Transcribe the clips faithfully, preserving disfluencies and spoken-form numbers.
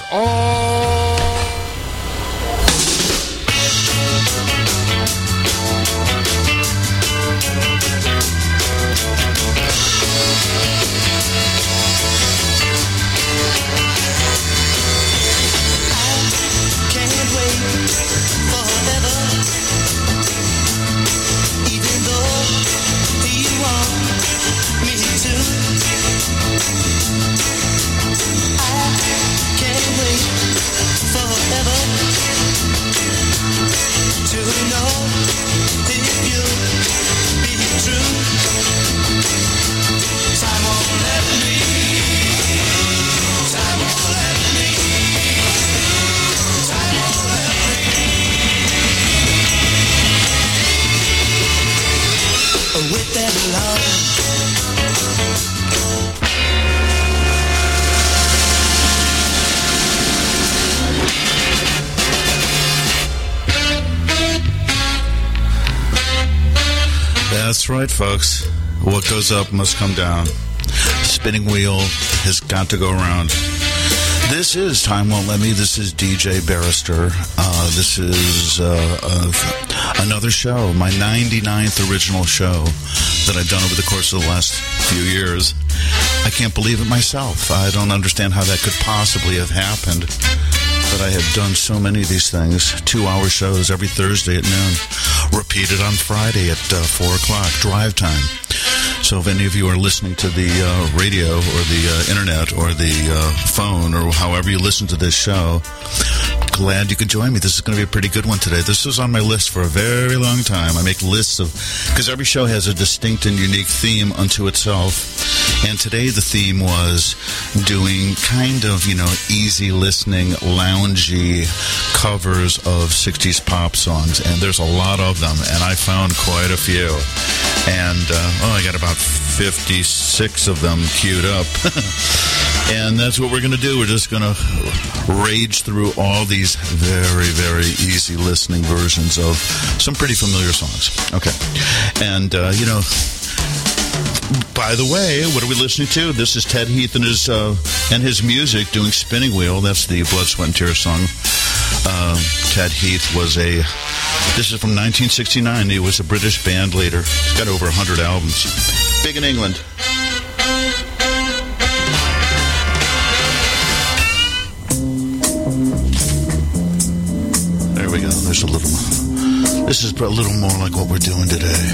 all. That's right, folks. What goes up must come down. Spinning wheel has got to go around. This is Time Won't Let Me. This is D J Barrister. Uh, this is uh, uh, another show, my ninety-ninth original show that I've done over the course of the last few years. I can't believe it myself. I don't understand how that could possibly have happened. But I have done so many of these things. Two-hour shows every Thursday at noon. Repeated on Friday at uh, four o'clock. Drive time. So if any of you are listening to the uh, radio or the uh, internet or the uh, phone or however you listen to this show, glad you could join me. This is going to be a pretty good one today. This was on my list for a very long time. I make lists of, because every show has a distinct and unique theme unto itself. And today the theme was doing kind of, you know, easy listening, loungy covers of sixties pop songs. And there's a lot of them, and I found quite a few. And, uh, oh, I got about fifty-six of them queued up. And that's what we're going to do. We're just going to rage through all these very, very easy listening versions of some pretty familiar songs. Okay. And, uh, you know, by the way, what are we listening to? This is Ted Heath and his uh, and his music doing Spinning Wheel. That's the Blood, Sweat, and Tears song. Uh, Ted Heath was a... This is from nineteen sixty-nine. He was a British band leader. He's got over one hundred albums. Big in England. There we go. There's a little... This is a little more like what we're doing today.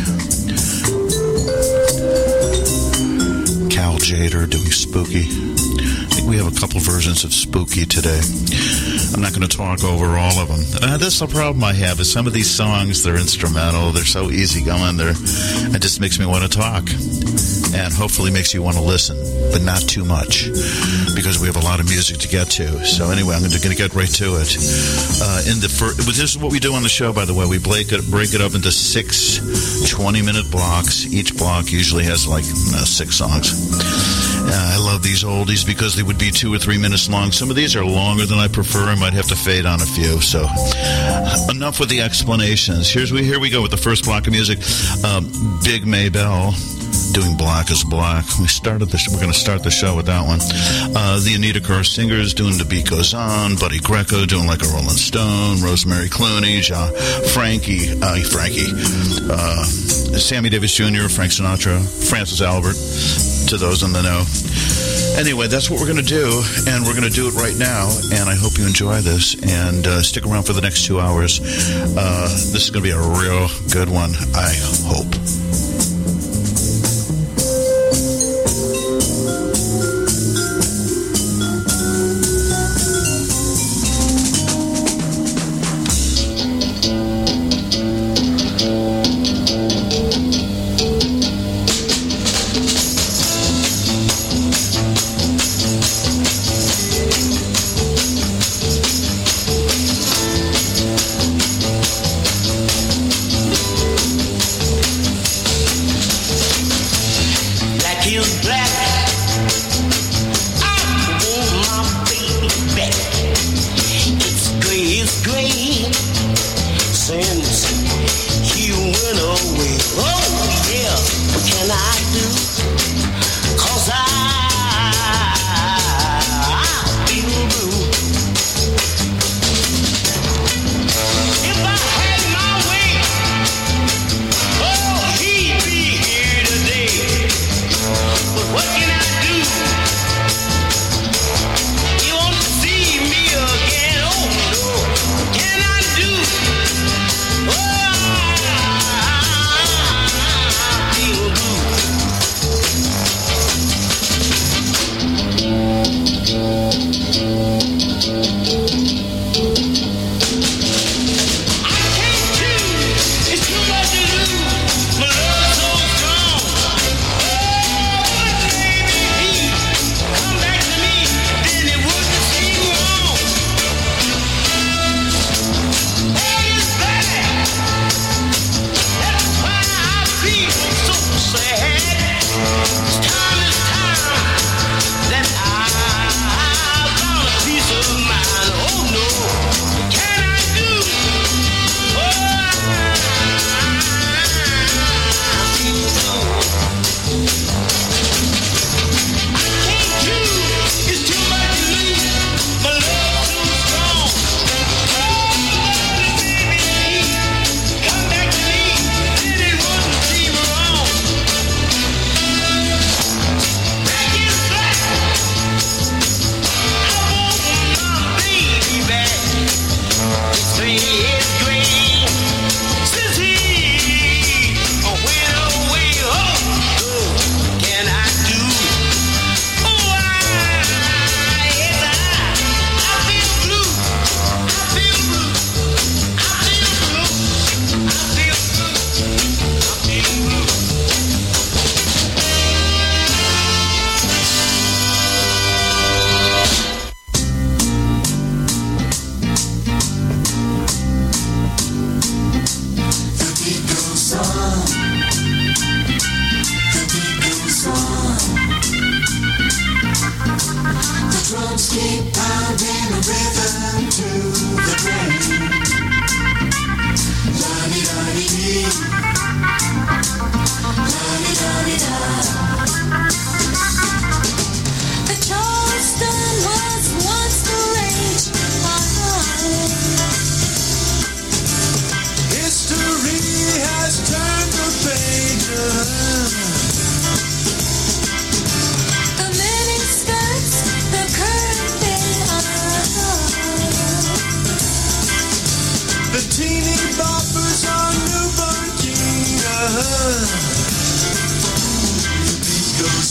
Cal Jader doing Spooky. I think we have a couple versions of Spooky today. I'm not going to talk over all of them. Uh, that's the problem I have, is some of these songs, they're instrumental, they're so easygoing, they're, it just makes me want to talk. And hopefully makes you want to listen, but not too much, because we have a lot of music to get to. So anyway, I'm going to get right to it. Uh, in the fir- This is what we do on the show, by the way. We break it, break it up into six twenty-minute blocks. Each block usually has like uh, six songs. Uh, I love these oldies because they would be two or three minutes long. Some of these are longer than I prefer. I might have to fade on a few. So enough with the explanations. Here's we here we go with the first block of music. Um, Big Maybelle doing Black is Black. We started this. We're going to start the show with that one. Uh, the Anita Kerr Singers doing The Beat Goes On. Buddy Greco doing Like a Rolling Stone. Rosemary Clooney. Ja, Frankie. Uh, Frankie. Uh, Sammy Davis Junior Frank Sinatra. Francis Albert. To those in the know. Anyway, that's what we're going to do, and we're going to do it right now, and I hope you enjoy this, and uh, stick around for the next two hours. Uh, this is going to be a real good one, I hope.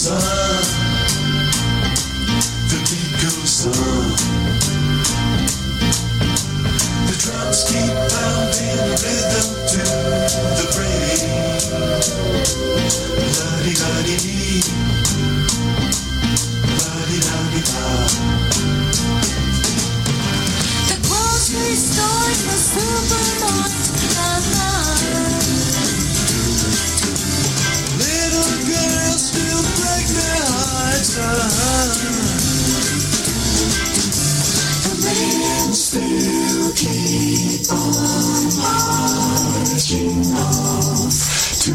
goes on, the beat goes on. The drums keep pounding rhythm to the brain. La-di-da-di-dee, la-di-da-di-da. The grocery store is the supermarket. Little girls still break their hearts. The men still keep on marching off to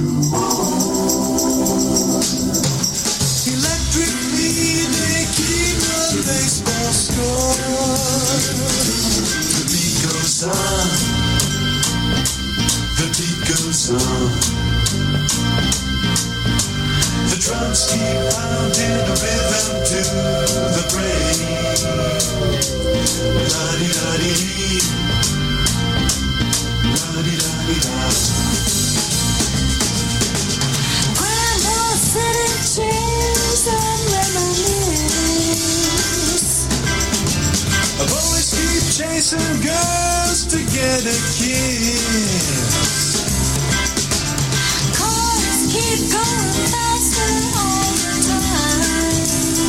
war. Electrically they keep the baseball score. The beat goes on. The beat goes on. The drums keep pounding the rhythm to the brain. La-di-da-di-dee, la-di-da-di-da. Grandma's sitting chairs and reminisce. Boys keep chasing girls to get a kiss. Cars keep going faster all the time.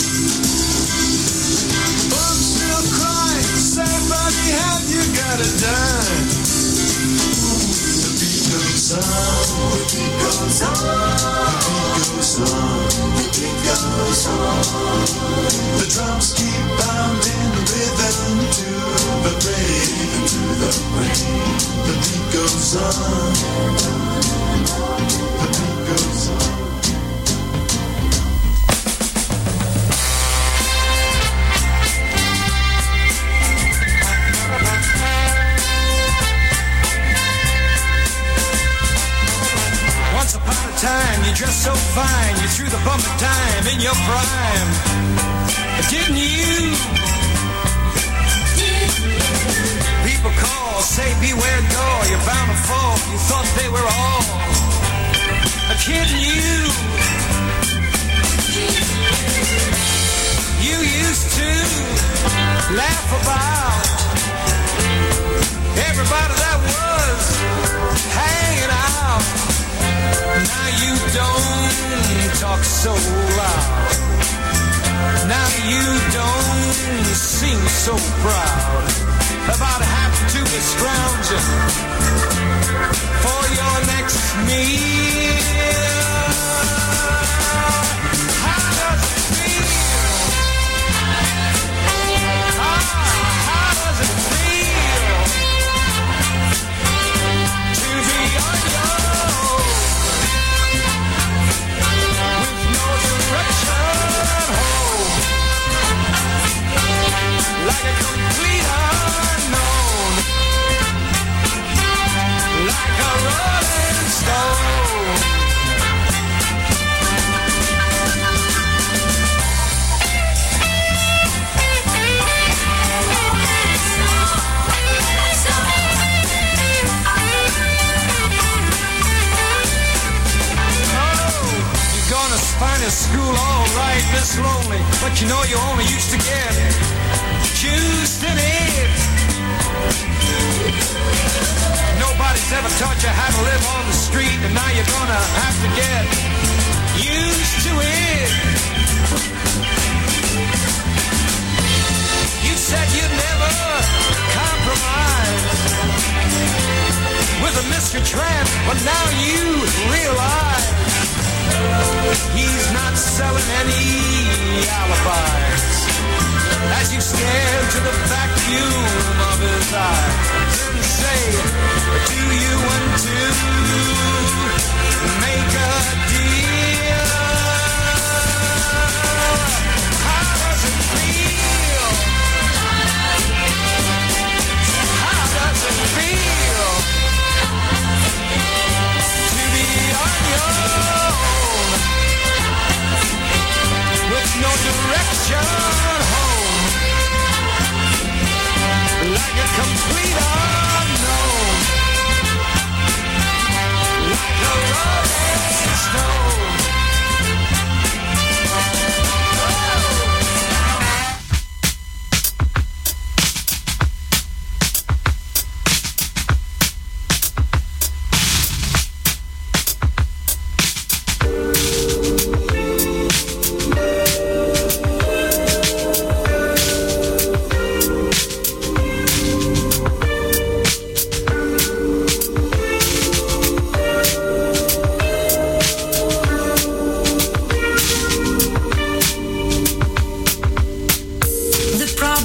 Bums still cry, say buddy, have you got a dime? The beat goes on, the beat goes on, the beat goes on, the beat goes on. The drums keep pounding rhythm to the brain, to the brain. The beat goes on, the beat goes on. Once upon a time, you dressed so fine, you threw the bumper dime in your prime. Didn't you? People call, say beware door, you're bound to fall. You thought they were all kidding you. You used to laugh about everybody that was hanging out. Now you don't talk so loud. Now you don't seem so proud about having to be scrounging for your next meal. How does it feel? Ah, how does it feel to be on your own with no direction home, like a complete unknown, like a rolling stone? Find a school all right, this lonely, but you know you only used to get juiced in it. Nobody's ever taught you how to live on the street, and now you're gonna have to get used to it. You said you'd never compromise with a Mister Tramp, but now you realize he's not selling any alibis. As you stare into the vacuum of his eyes and say, do you want to make a deal? How does it feel? How does it feel to be on your own with no direction home, like a complete unknown, like a rolling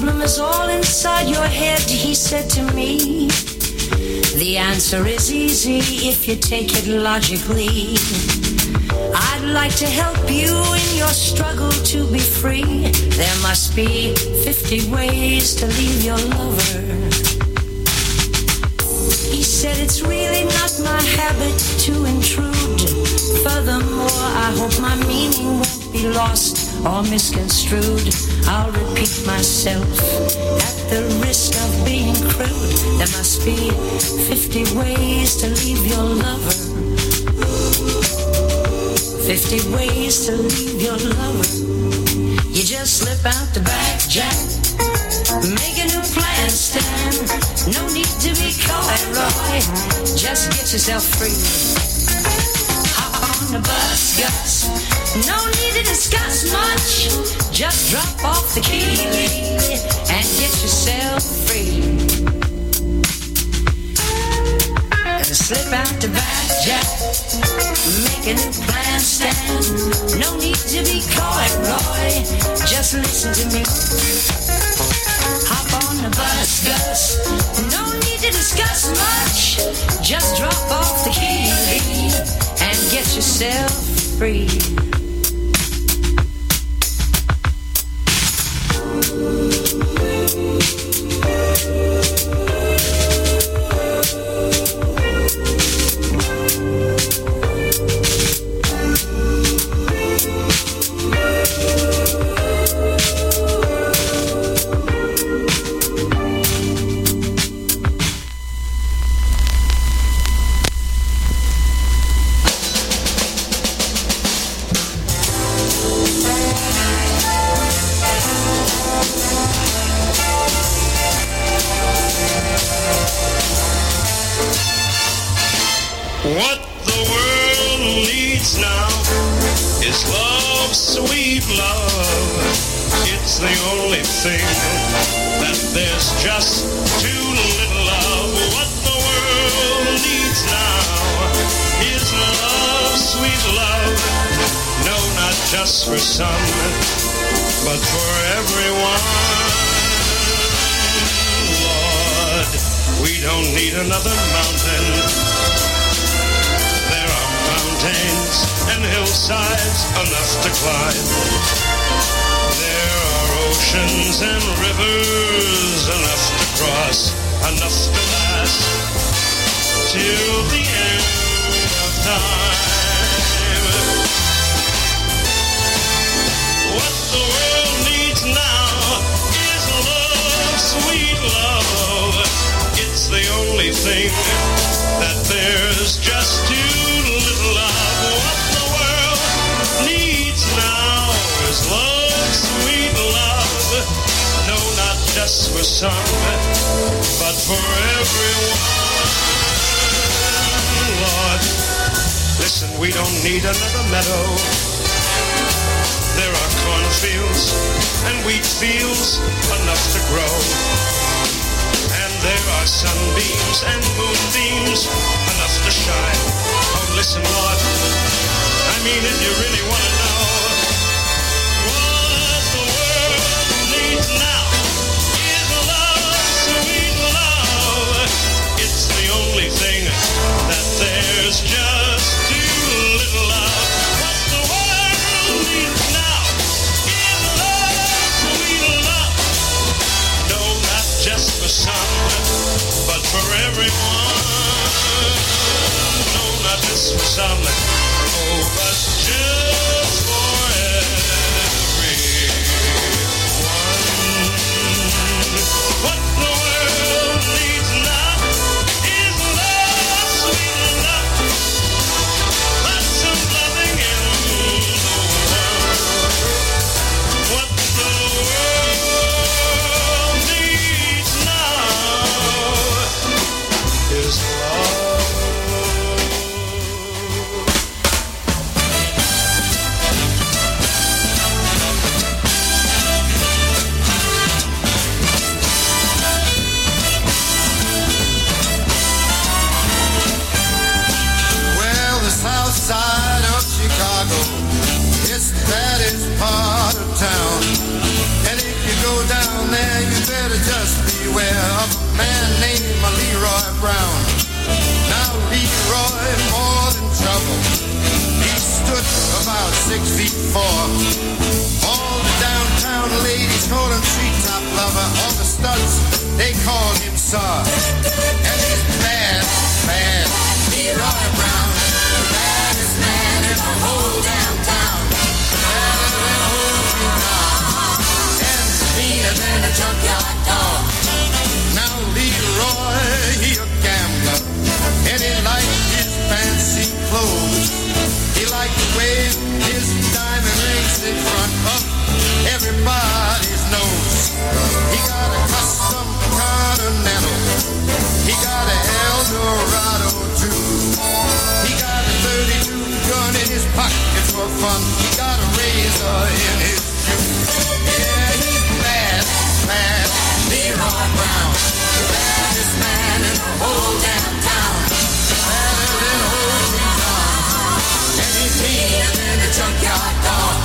problem is all inside your head, he said to me. The answer is easy if you take it logically. I'd like to help you in your struggle to be free. There must be fifty ways to leave your lover. He said it's really not my habit to intrude. Furthermore, I hope my meaning won't be lost or misconstrued. I'll repeat myself at the risk of being crude. There must be fifty ways to leave your lover. Fifty ways to leave your lover. You just slip out the back, Jack. Make a new plan, Stan. No need to be coy, Roy. Just get yourself free. Hop on the bus, Gus. No need to discuss much. Just drop off the key and get yourself free. Slip out the back, Jack. Make a new plan, Stan. No need to be coy, Roy. Just listen to me. Hop on the bus, Gus. No need to discuss much. Just drop off the key and get yourself free. What the world needs now is love, sweet love. It's the only thing that there's just too little of. What the world needs now is love, sweet love. No, not just for some, but for everyone. Lord, we don't need another mountain. Mountains and hillsides enough to climb. There are oceans and rivers enough to cross, enough to last till the end of time. What the world needs now is love, sweet love. It's the only thing that there's just too little of. What the world needs now is love, sweet love. No, not just for some, but for everyone. Lord, listen, we don't need another meadow. There are cornfields and wheat fields enough to grow. And there are sunbeams and moonbeams enough to shine. Oh, listen, Lord, I mean it, you really want to know what the world needs now is love, sweet love. It's the only thing that there's just too little of. What the world needs now is love, sweet love. No, not just for some, but for everyone. No, not just for some, oh, but just for everyone. What the world needs now is love, sweet love. Let some loving in the world. What the world needs now is love. everywhere of a man named Leroy Brown. Now Leroy, more than trouble. He stood about six feet four. All the downtown ladies call him treetop lover. All the studs, they call him Saw. And he's bad, bad. Leroy Brown, the baddest man in the whole damn town. Better than a whole town. And meaner than a junkyard dog. Now Leroy, he a gambler. And he liked his fancy clothes. He liked to wave his diamond rings in front of everybody's nose. He got a custom Continental. He got a Eldorado too. He got a thirty-two gun in his pocket for fun. He got a razor in his shoe. Yeah, he's bad, bad. Leroy Brown, the baddest man in the whole damn town. Badder than a whole town. And he's meaner than a junkyard dog.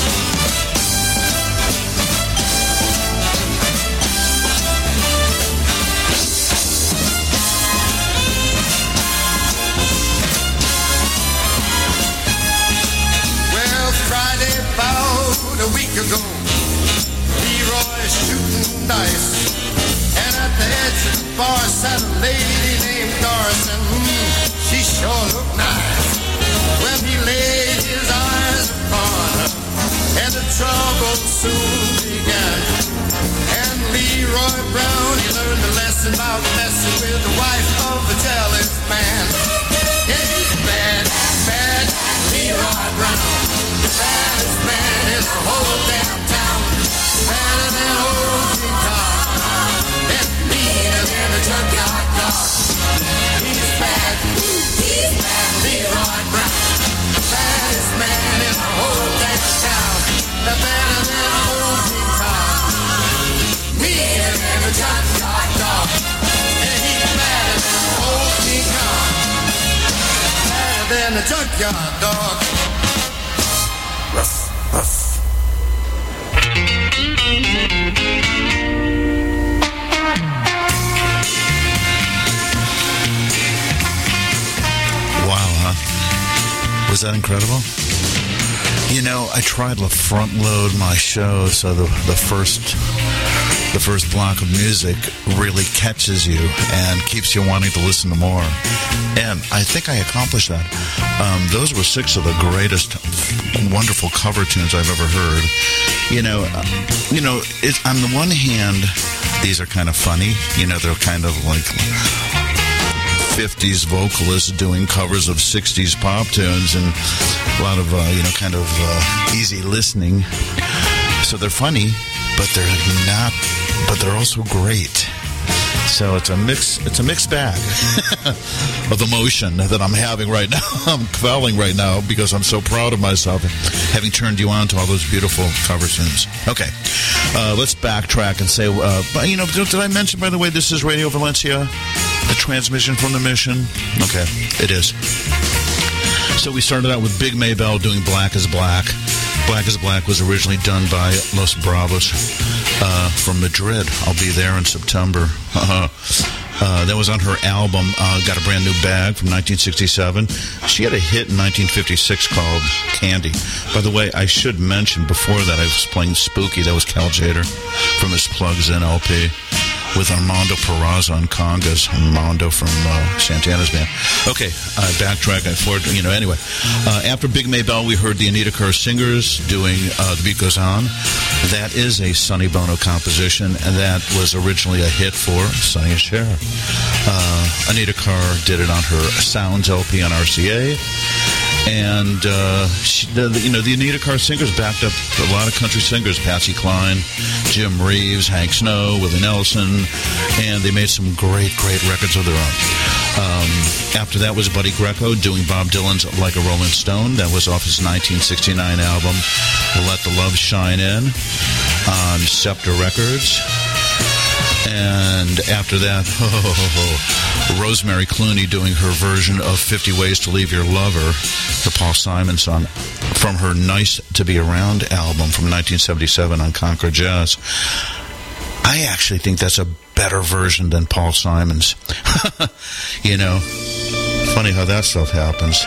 Friday about a week ago, Leroy's shooting dice, and at the edge of the bar sat a lady named Doris, and mm, she sure looked nice. When he laid his eyes upon her, and the trouble soon began. And Leroy Brown, he learned a lesson about messing with the wife of a jealous man. Yeah, he's bad, bad, Leroy Brown. The baddest man in the whole damn town. Badder than old King Kong. And meaner than a junkyard dog. He's bad, he's bad, Leroy Brown. The baddest man in the whole damn town. The badder than old King Kong. Meaner than a junkyard dog. And he's badder than old King Kong. Badder than a junkyard dog. Ruff, ruff. Wow, huh? Was that incredible? You know, I tried to front load my show so the the first the first block of music really catches you and keeps you wanting to listen to more. And I think I accomplished that. Um, those were six of the greatest, wonderful cover tunes I've ever heard. You know, uh, you know. It, on the one hand, these are kind of funny. You know, they're kind of like fifties vocalists doing covers of sixties pop tunes, and a lot of uh, you know, kind of uh, easy listening. So they're funny, but they're not. But they're also great. So it's a mix. It's a mixed bag of emotion that I'm having right now. I'm quelling right now because I'm so proud of myself, having turned you on to all those beautiful cover tunes. Okay, uh, let's backtrack and say, uh, you know, did I mention, by the way, this is Radio Valencia, the transmission from the mission? Okay, it is. So we started out with Big Maybelle doing Black is Black. Black is Black was originally done by Los Bravos uh, from Madrid. I'll be there in September. Uh, uh, that was on her album, uh, Got a Brand New Bag, from nineteen sixty-seven. She had a hit in nineteen fifty-six called Candy. By the way, I should mention, before that I was playing Spooky. That was Cal Jader from his Plugs In L P. With Armando Peraza on congas, Armando from uh, Santana's band. Okay, uh, backtrack, I forward, you know, anyway. Uh, after Big Maybelle, we heard the Anita Kerr Singers doing uh, The Beat Goes On. That is a Sonny Bono composition, and that was originally a hit for Sonny and Cher. Uh, Anita Kerr did it on her Sounds L P on R C A. And, uh, she, the, you know, the Anita Kerr Singers backed up a lot of country singers, Patsy Cline, Jim Reeves, Hank Snow, Willie Nelson, and they made some great, great records of their own. Um, after that was Buddy Greco doing Bob Dylan's Like a Rolling Stone. That was off his nineteen sixty-nine album, Let the Love Shine In, on Scepter Records. And after that, oh, oh, oh, Rosemary Clooney doing her version of fifty Ways to Leave Your Lover, the Paul Simon song, from her Nice to Be Around album from nineteen seventy-seven on Concord Jazz. I actually think that's a better version than Paul Simon's. You know, funny how that stuff happens.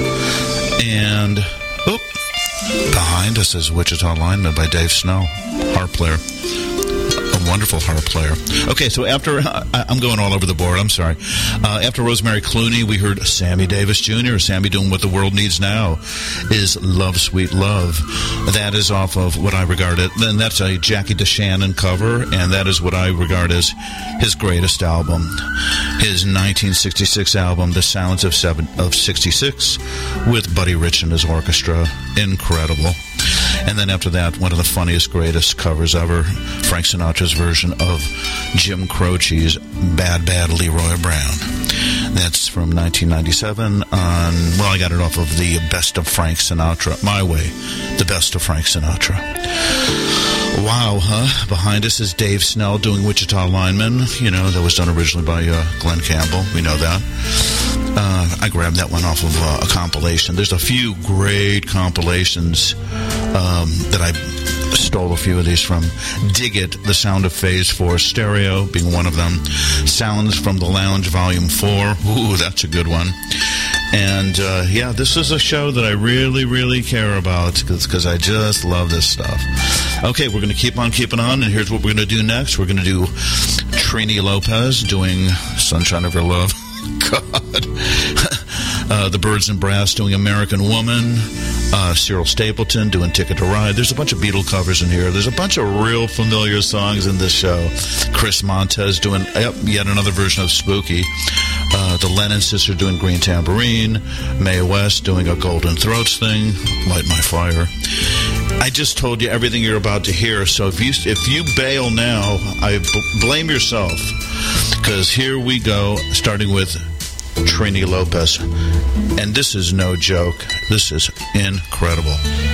And, oop, behind us is Wichita Lineman by Dave Snow, harp player. A wonderful harp player. Okay, so after, uh, I'm going all over the board, I'm sorry. Uh, after Rosemary Clooney, we heard Sammy Davis Junior Sammy doing What the World Needs Now is Love, Sweet Love. That is off of what I regard it, and that's a Jackie DeShannon cover, and that is what I regard as his greatest album. His nineteen sixty-six album, The Sounds of, seven, of sixty-six, with Buddy Rich and his orchestra. Incredible. And then after that, one of the funniest, greatest covers ever, Frank Sinatra's version of Jim Croce's Bad, Bad Leroy Brown. That's from nineteen ninety-seven on, well, I got it off of the Best of Frank Sinatra, My Way, the Best of Frank Sinatra. Wow, huh? Behind us is Dave Snell doing Wichita Lineman. You know, that was done originally by uh, Glenn Campbell. We know that. Uh, I grabbed that one off of uh, a compilation. There's a few great compilations um, that I stole a few of these from. Dig It, The Sound of Phase four Stereo being one of them. Sounds from the Lounge Volume four. Ooh, that's a good one. And, uh, yeah, this is a show that I really, really care about because I just love this stuff. Okay, we're going to keep on keeping on, and here's what we're going to do next. We're going to do Trini Lopez doing Sunshine of Your Love. God. uh, the Birds and Brass doing American Woman. Uh, Cyril Stapleton doing Ticket to Ride. There's a bunch of Beatle covers in here. There's a bunch of real familiar songs in this show. Chris Montez doing yep, yet another version of Spooky. Uh, the Lennon Sisters doing Green Tambourine. Mae West doing a Golden Throats thing. Light My Fire. I just told you everything you're about to hear, so if you if you bail now, I b- blame yourself. Because here we go, starting with Trini Lopez. And this is no joke. This is incredible.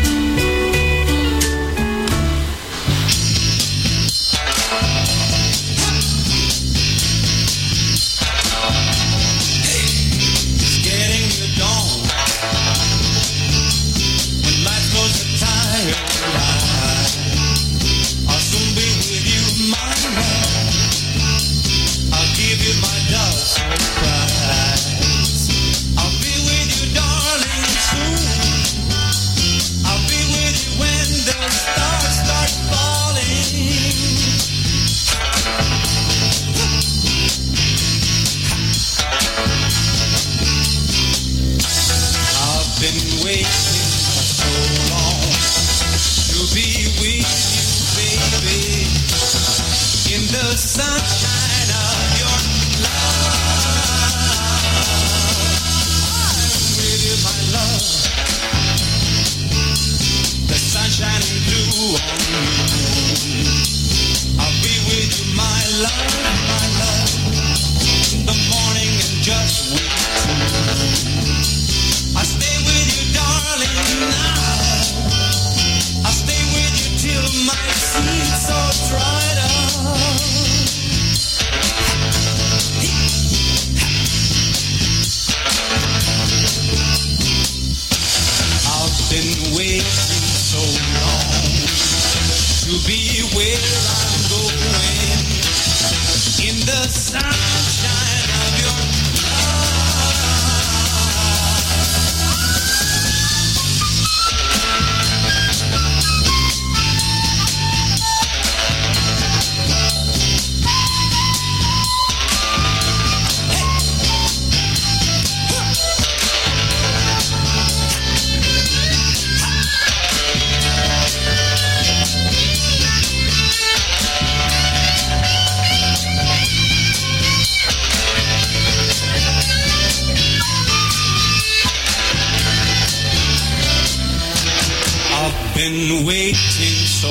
Been waiting so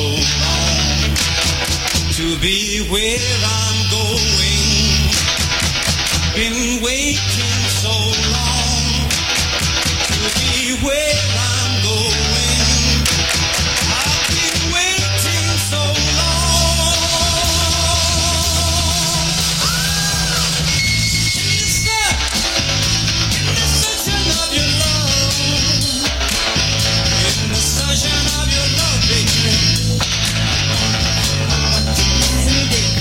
long to be where I'm going. Been waiting so long to be where I'm going. I've been waiting so long. In the sun, in the sunshine of your love, in the sunshine of your love, baby.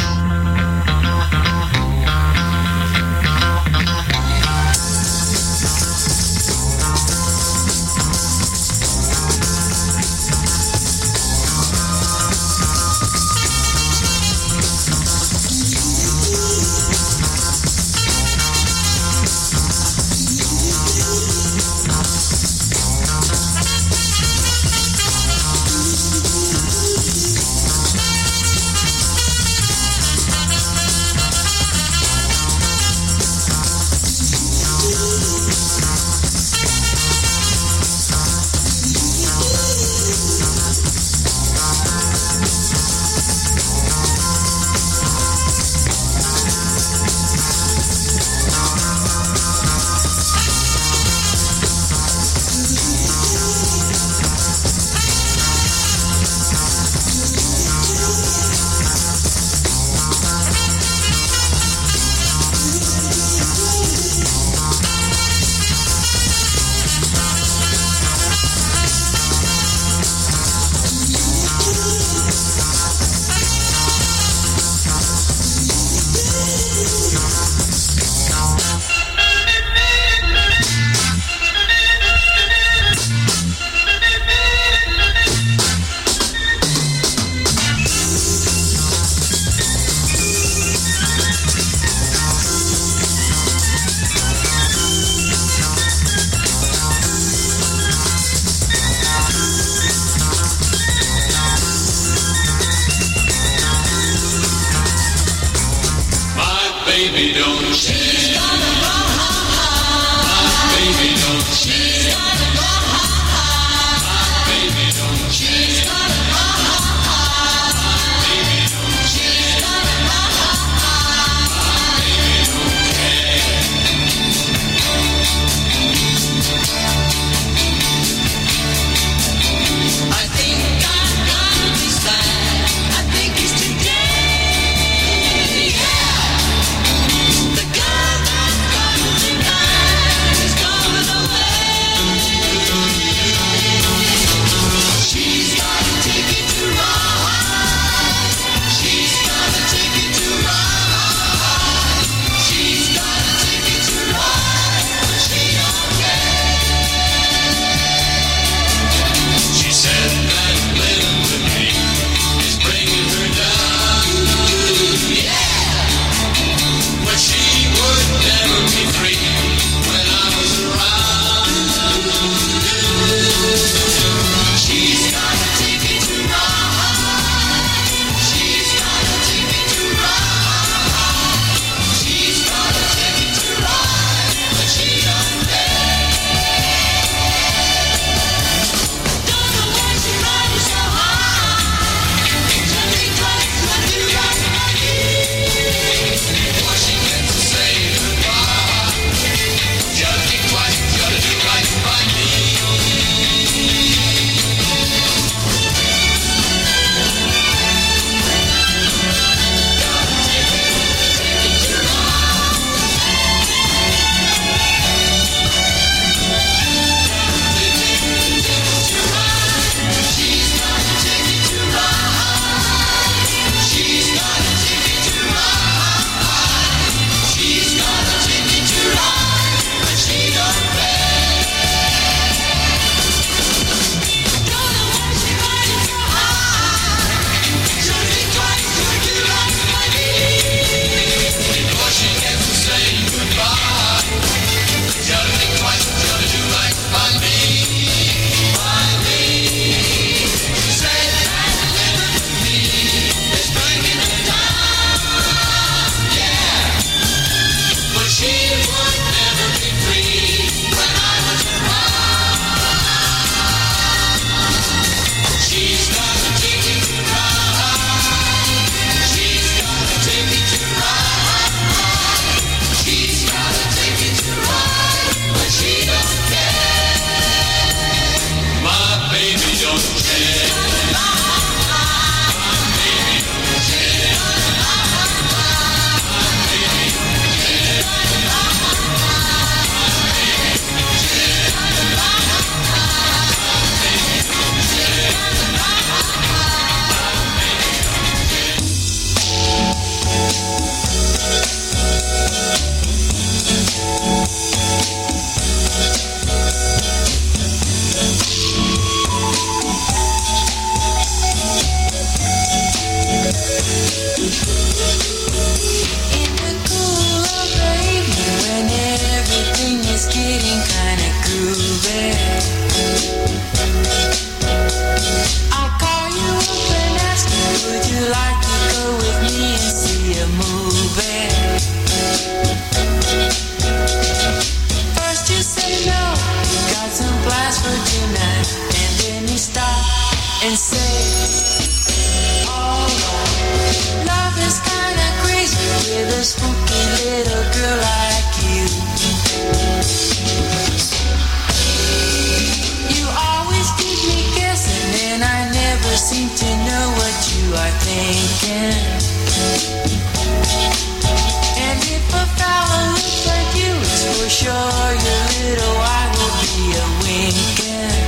And if a fella looks like you, it's for sure your little eye will be a winking.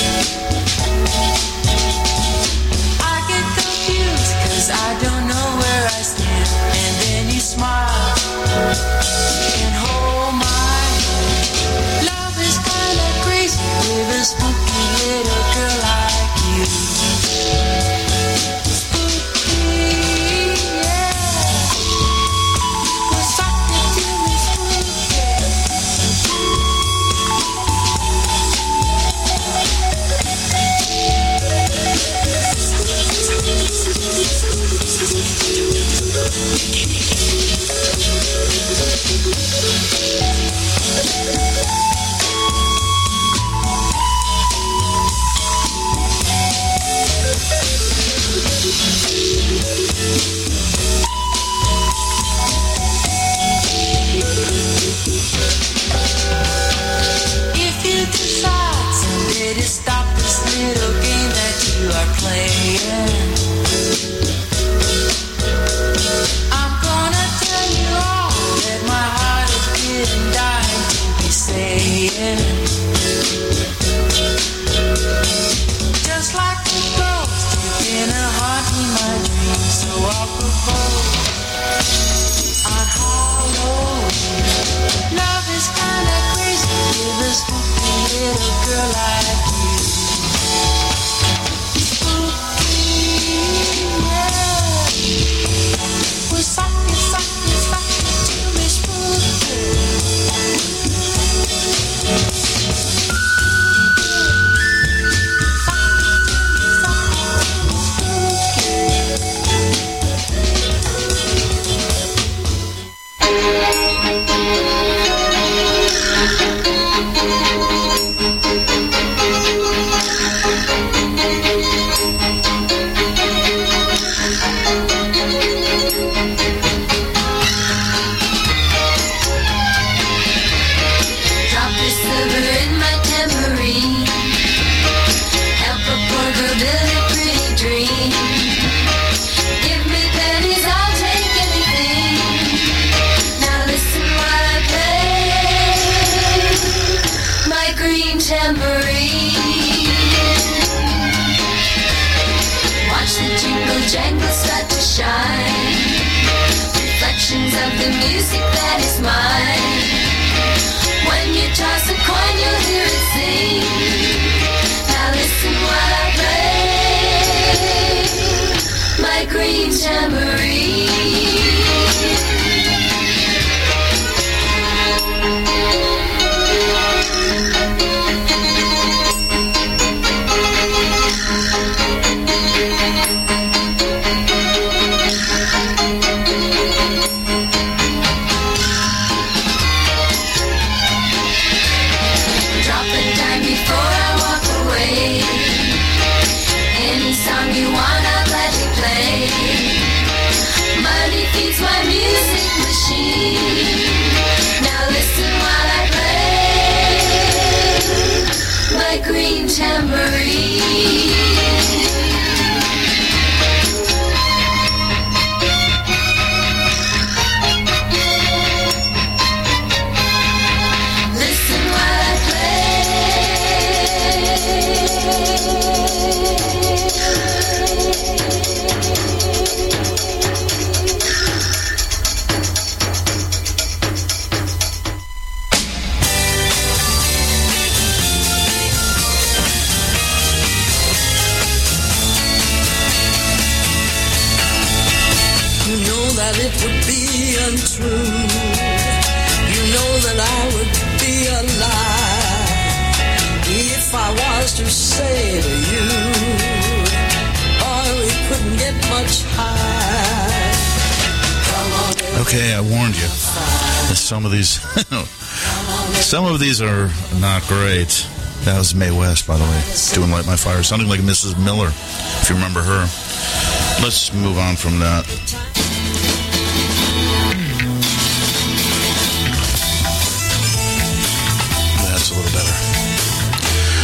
I get confused cause I don't know where I stand. And then you smile and hold my hand. Love is kinda crazy with a spooky little girl like you. If you decide someday to stop this little game that you are playing, I'm gonna tell you all that my heart is getting dying to be saying. Just like the ghost, you're gonna haunt me my dreams, so I'll propose on Halloween. Love is kinda crazy with a spooky little girl like you. Spooky, yeah. We're sucky, sucky, sucky to be spooky. Drop the silver in my tambourine. Help a poor girl build a pretty dream. Give me pennies, I'll take anything. Now listen while I play my green tambourine. Watch the jingle jangle start to shine. Reflections of the music that is mine. When you toss a coin, you'll hear it sing. Now listen while I play my green tambourine. Drop a dime before I walk away. Any song you want, I'll gladly play. Money feeds my music machine. Now listen while I play my green tambourine. Listen while I You know that it would be untrue. You know that I would be a lie if I was to say to you, boy, we couldn't get much higher. Come on, Okay, I warned you. Some of these, some of these are not great. That was Mae West, by the way, doing "Light My Fire," sounding like Missus Miller, if you remember her. Let's move on from that. That's a little better.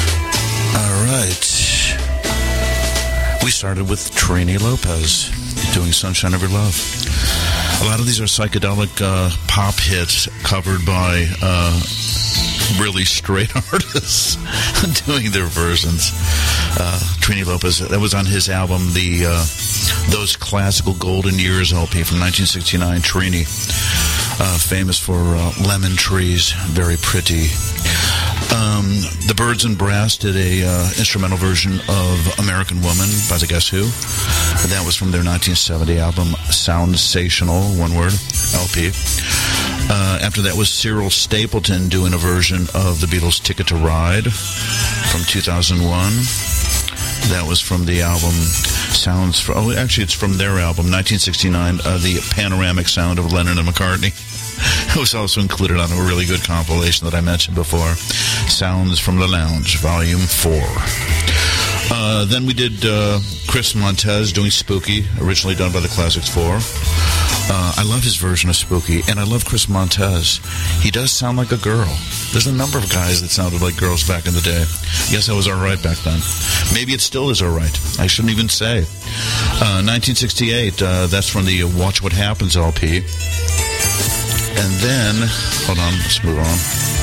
All right. We started with Trini Lopez doing Sunshine of Your Love. A lot of these are psychedelic uh, pop hits covered by uh, really straight artists doing their versions. Uh, Trini Lopez, that was on his album, the uh, Those Classical Golden Years L P from nineteen sixty-nine. Trini, uh, famous for uh, Lemon Trees, very pretty. Um, the Birds and Brass did a uh, instrumental version of American Woman by the Guess Who. That was from their nineteen seventy album Soundsational, one word, L P. Uh, after that was Cyril Stapleton doing a version of the Beatles' Ticket to Ride from two thousand one. That was from the album Sounds... For, oh, actually, it's from their album, nineteen sixty-nine, uh, The Panoramic Sound of Lennon and McCartney. It was also included on a really good compilation that I mentioned before, Sounds from the Lounge, Volume four. Uh, then we did uh, Chris Montez doing Spooky, originally done by the Classics four. Uh, I love his version of Spooky, and I love Chris Montez. He does sound like a girl. There's a number of guys that sounded like girls back in the day. I guess that was all right back then. Maybe it still is all right. I shouldn't even say. Uh, nineteen sixty-eight, uh, that's from the Watch What Happens L P. And then, hold on, let's move on.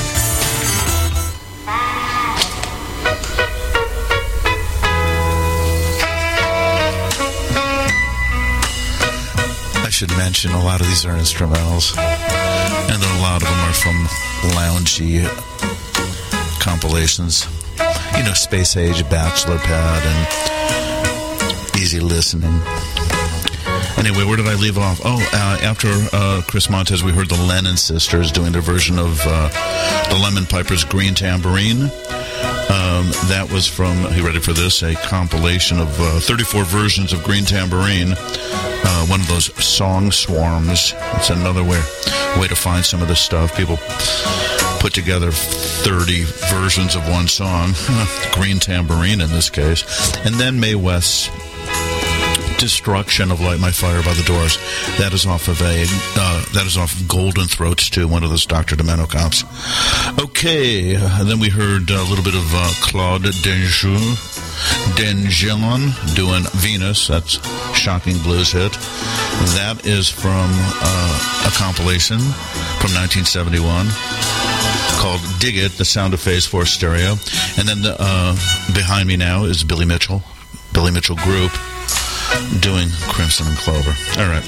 I should mention a lot of these are instrumentals, and then a lot of them are from loungy compilations. You know, Space Age, Bachelor Pad, and Easy Listening. Anyway, where did I leave off? Oh, uh, after uh, Chris Montez, we heard the Lennon Sisters doing their version of uh, the Lemon Pipers' Green Tambourine. Um, that was from, are you ready for this? A compilation of uh, thirty-four versions of Green Tambourine. Uh, one of those song swarms. It's another way, way to find some of this stuff. People put together thirty versions of one song. Green Tambourine in this case. And then Mae West's Destruction of Light My Fire by the Doors. That is off of a uh, that is off Golden Throats too, one of those Doctor Demento comps. Okay, uh, then we heard a little bit of uh, Claude Denjou, Denjon doing Venus. That's a shocking blues hit. That is from uh, a compilation from nineteen seventy-one called Dig It, The Sound of Phase four Stereo. And then the, uh, behind me now is Billy Mitchell, Billy Mitchell Group, doing Crimson and Clover. All right.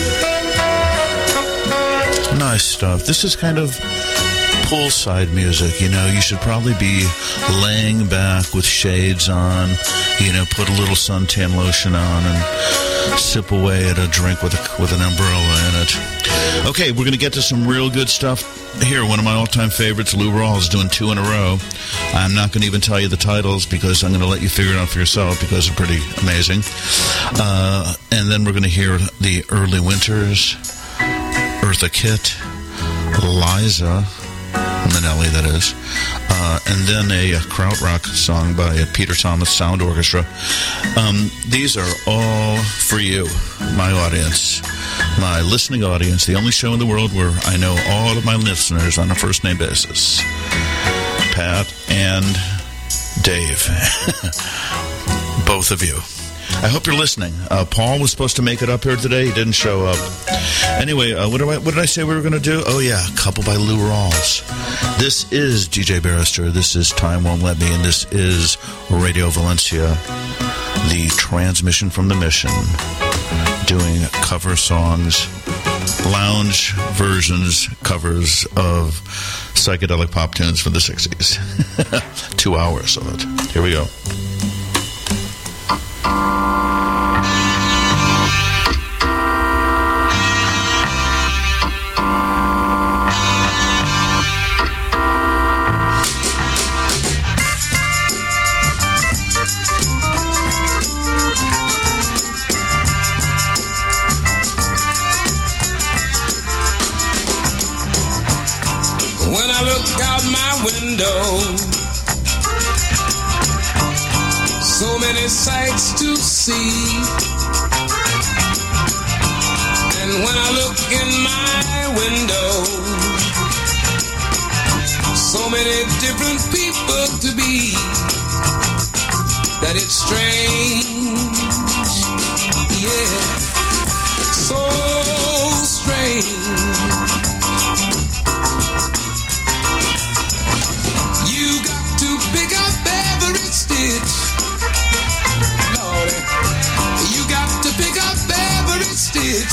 Nice stuff. This is kind of poolside music, you know. You should probably be laying back with shades on, you know, put a little suntan lotion on and sip away at a drink with a, with an umbrella in it. Okay, we're going to get to some real good stuff here. One of my all-time favorites, Lou Rawls, doing two in a row. I'm not going to even tell you the titles because I'm going to let you figure it out for yourself because they're pretty amazing. Uh, and then we're going to hear the Early Winters, Eartha Kitt, Liza Minnelli, that is, uh, and then a, a krautrock song by a Peter Thomas Sound Orchestra. Um, these are all for you, my audience, my listening audience, the only show in the world where I know all of my listeners on a first-name basis. Pat and Dave. Both of you. I hope you're listening. Uh, Paul was supposed to make it up here today. He didn't show up. Anyway, uh, what, do I, what did I say we were going to do? Oh, yeah, a couple by Lou Rawls. This is D J Barrister. This is Time Won't Let Me, and this is Radio Valencia, the transmission from the mission, doing cover songs, lounge versions, covers of psychedelic pop tunes from the sixties. Two hours of it. Here we go. So many sights to see, and when I look in my window, so many different people to be, that it's strange, yeah. rain. You got to pick up every stitch. Lordy, you got to pick up every stitch.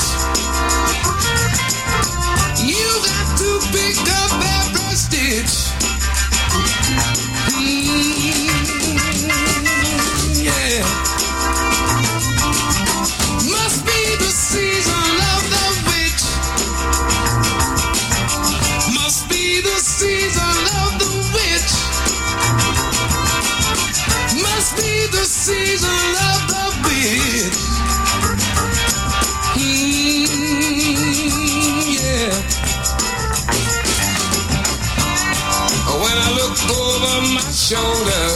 You got to pick up every stitch. Mm, yeah. Must be the season of the witch. Must be the season of the witch. Must be the season of the witch. Mm, yeah. When I look over my shoulder,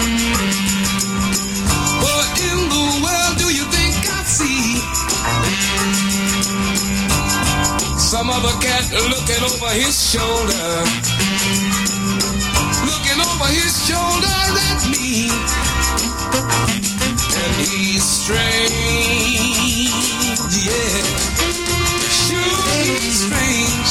what in the world do you think I see? Some other cat looking over his shoulder, looking over his shoulder at me, and he's strange, yeah, sure he's strange.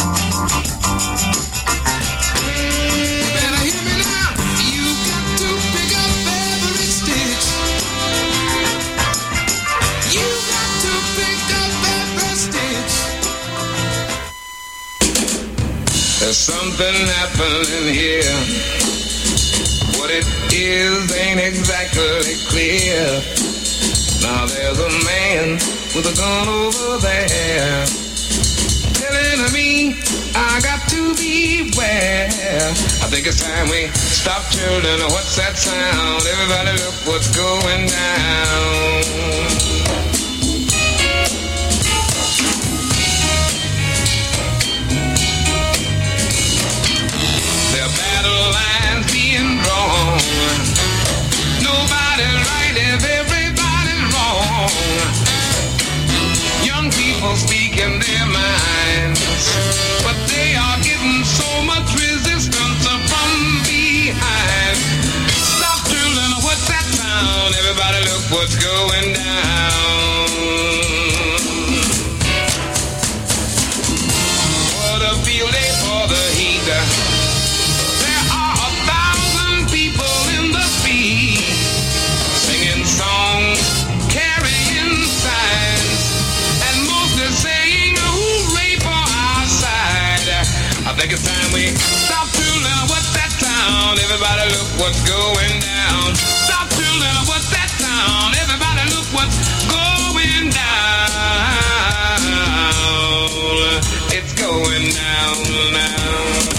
There's something happening here. What it is ain't exactly clear. Now there's a man with a gun over there telling me I got to beware. I think it's time we stop, children. What's that sound? Everybody look what's going down. Battle lines being drawn. Nobody's right if everybody's wrong. Young people speaking their minds, but they are getting so much resistance from behind. Stop children, what's that sound? Everybody look what's going down. What a field day for the heat. Songs, carrying signs, and mostly saying hooray for our side. I think it's time we stop children, what's that sound? Everybody look what's going down. Stop children, what's that sound? Everybody look what's going down. It's going down now.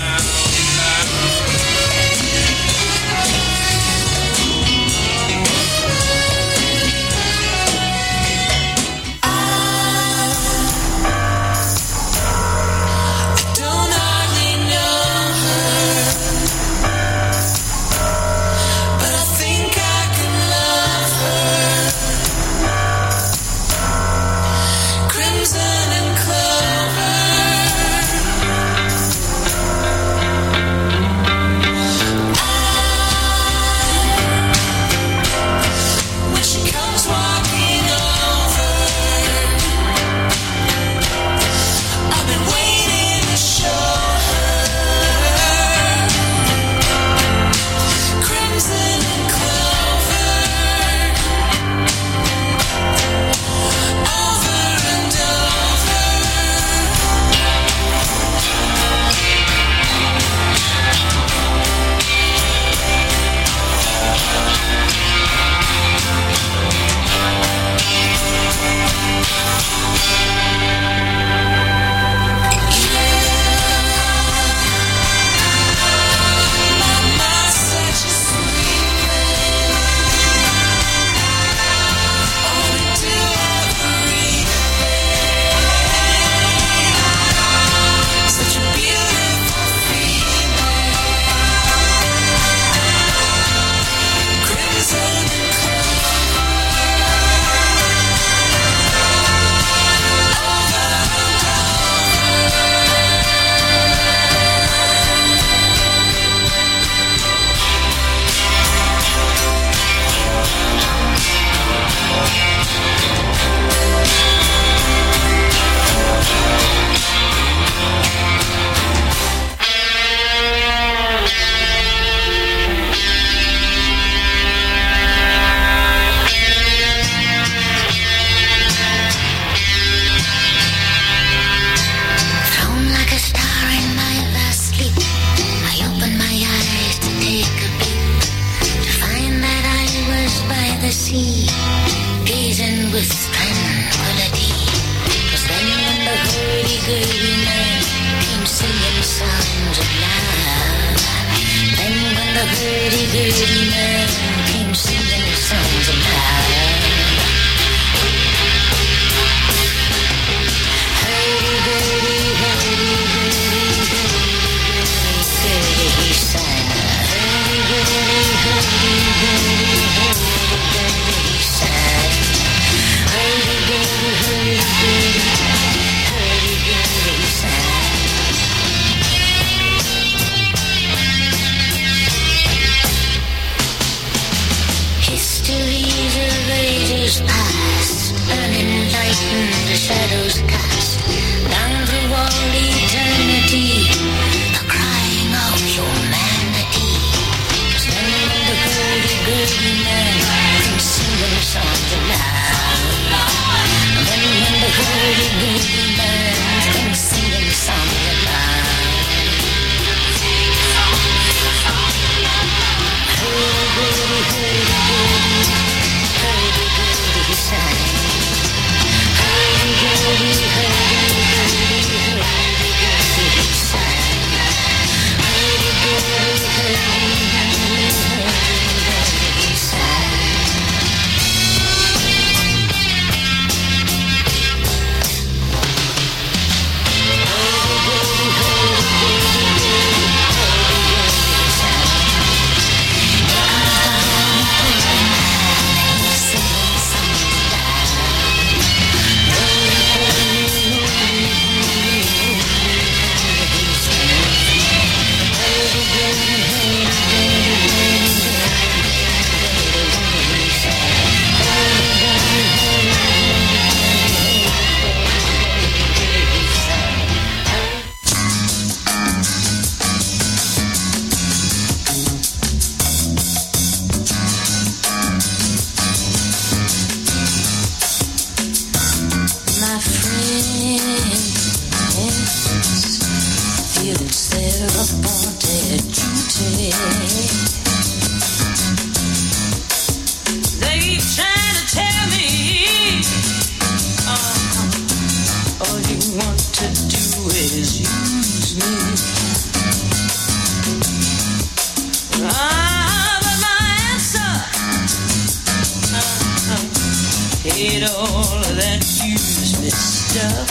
hurdy-gurdy man came singing songs of love. Then when the hurdy-gurdy man came singing songs of love. Hurdy-gurdy, hurdy-gurdy, hurdy-gurdy, he sang. Hurdy-gurdy, hurdy-gurdy, hurdy-gurdy, he sang. Hurdy-gurdy, hurdy-gurdy, hurdy-gurdy, he sang. Histories of ages past, unenlightened the shadows cast. Down through all eternity, the crying of humanity. 'Cause then when the hurdy-gurdy man comes singing songs of love. And then when the hurdy-gurdy man comes singing songs of love. Hurdy-gurdy, hurdy-gurdy, hurdy-gurdy, he sang. Hurdy-gurdy, hurdy-gurdy, hurdy-gurdy, he sang. Hurdy-gurdy, hurdy-gurdy, hurdy-gurdy, he sang. My friends, feeling self-appointed duty. They keep trying to tell me, uh, all you want to do is use me. Ah, but my answer, uh, uh, hate all of that use me stuff.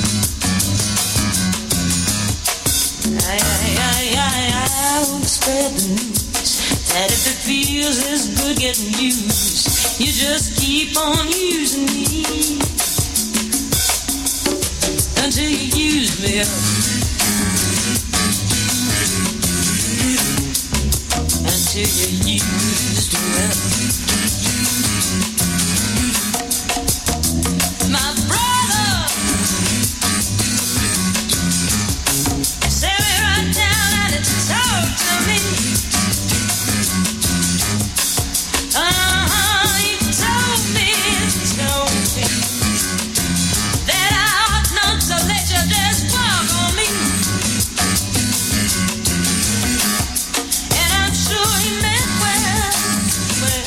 I, I, I, I, I will spread the news that if it feels as good getting used, you just keep on using me until you use me up. Until you used me up. My brother said me right down and it talked to me. Uh-huh, he told me, told me that I ought not to let you just walk on me. And I'm sure he meant well, well.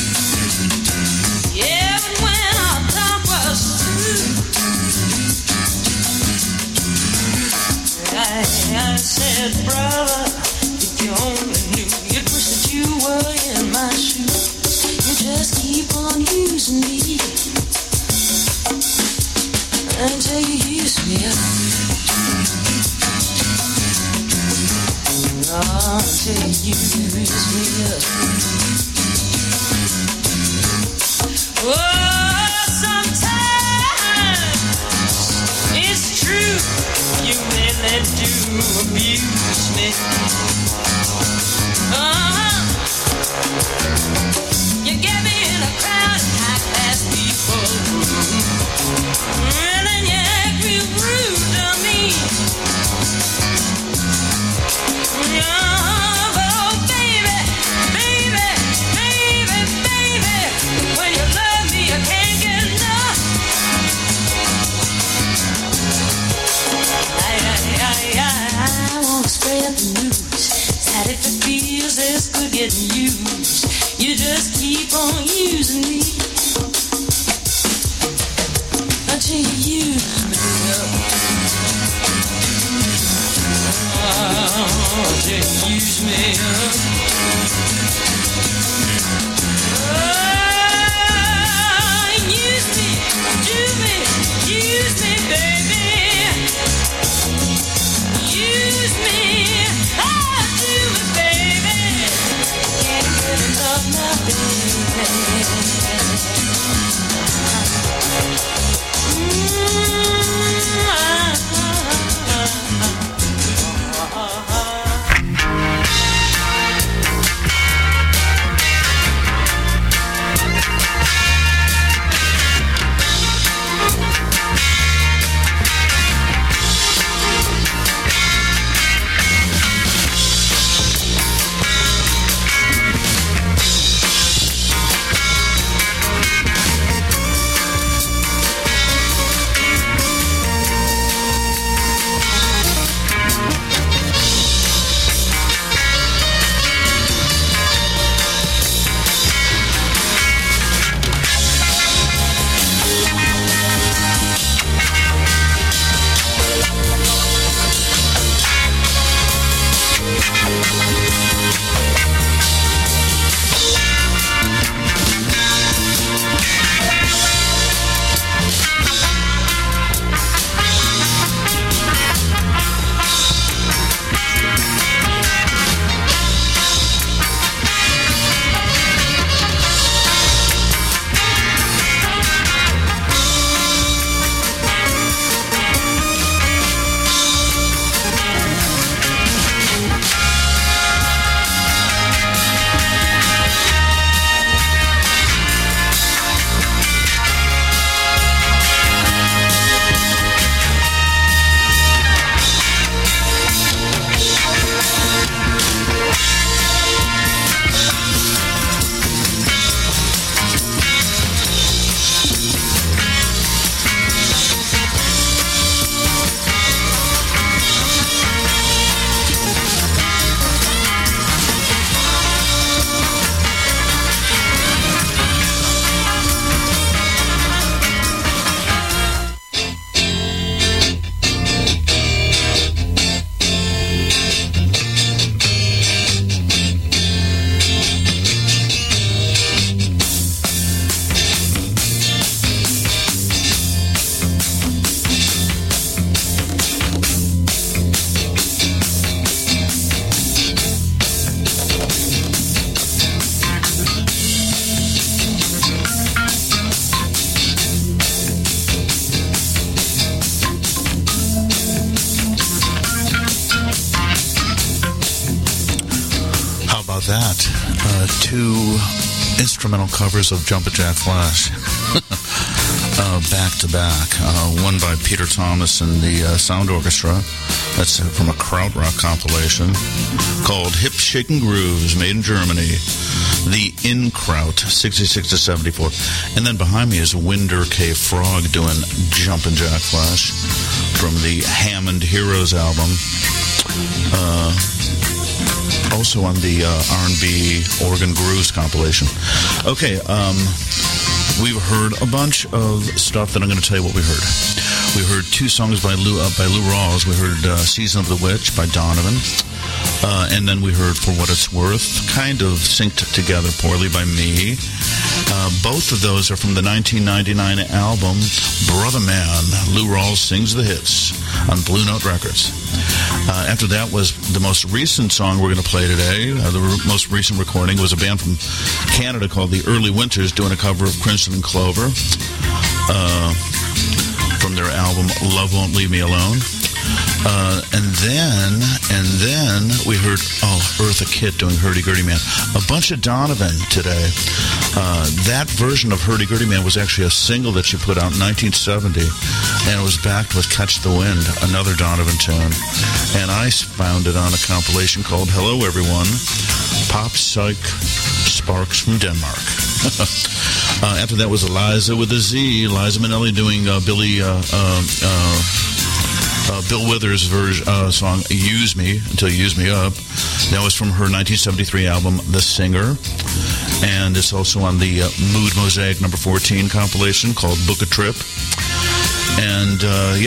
Yeah, but when our talk was through, I, I said, brother, if you only knew, you'd wish that you were in my shoes. You just keep on using me until you use me up. Oh, until you use me up. Oh, sometimes it's true, you really do abuse me. Uh-huh. You get me in a crowd of high-class people, and then you act real rude to me. Yeah, but oh, baby, baby, baby, baby, when you love me, you can't get enough. I, I, I, I, I won't spread the news that if it feels as good getting used, you just keep on using me until you use me up. use me. Oh, use me, do me, use me, baby. Use me, oh, do me, baby. Can't get enough now, baby. That uh, two instrumental covers of Jumpin' Jack Flash uh, back to back, uh, one by Peter Thomas and the uh, Sound Orchestra. That's from a krautrock compilation called Hip Shaking Grooves, made in Germany. The In Kraut, sixty-six to seventy-four. And then behind me is Winder K. Frog doing Jumpin' Jack Flash from the Hammond Heroes album. Uh... Also on the uh, R and B Organ Grooves compilation. Okay, um, we've heard a bunch of stuff that I'm going to tell you what we heard. We heard two songs by Lou, uh, by Lou Rawls. We heard uh, Season of the Witch by Donovan. Uh, and then we heard For What It's Worth, kind of synced together poorly by me. Uh, both of those are from the nineteen ninety-nine album Brother Man. Lou Rawls sings the hits on Blue Note Records. Uh, after that was the most recent song we're going to play today. Uh, the re- most recent recording was a band from Canada called the Early Winters doing a cover of Crimson and Clover uh, from their album Love Won't Leave Me Alone. Uh, and then, and then we heard, oh, Eartha Kitt doing Hurdy-Gurdy Man. A bunch of Donovan today. Uh, that version of Hurdy-Gurdy Man was actually a single that she put out in nineteen seventy, and it was backed with Catch the Wind, another Donovan tune. And I found it on a compilation called Hello Everyone, Pop Psych Sparks from Denmark. uh, after that was Eliza with a Z, Liza Minnelli doing uh, Billy... Uh, uh, uh, Uh, Bill Withers' version, uh, song Use Me, Until You Use Me Up. That was from her nineteen seventy-three album, The Singer. And it's also on the uh, Mood Mosaic number fourteen compilation called Book a Trip. And, uh, yeah.